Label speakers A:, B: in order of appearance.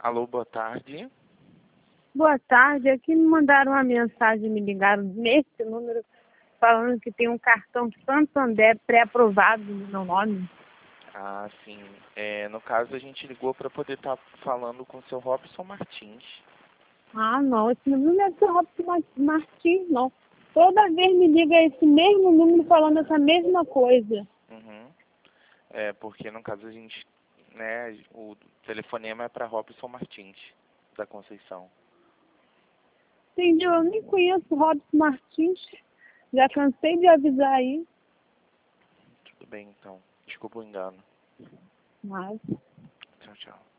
A: Alô, boa tarde.
B: Boa tarde, aqui me mandaram uma mensagem, me ligaram nesse número, falando que tem um cartão Santander pré-aprovado no meu nome.
A: Ah, sim. No caso, a gente ligou para poder estar falando com o seu Robson Martins.
B: Ah, não, esse número não é do Robson Martins, não. Toda vez me liga esse mesmo número falando essa mesma coisa.
A: Uhum. Porque no caso a gente, né, o telefonema é para Robson Martins, da Conceição.
B: Entendeu? Eu nem conheço o Robson Martins. Já cansei de avisar aí.
A: Tudo bem, então. Desculpa o engano.
B: Mas...
A: Tchau, tchau.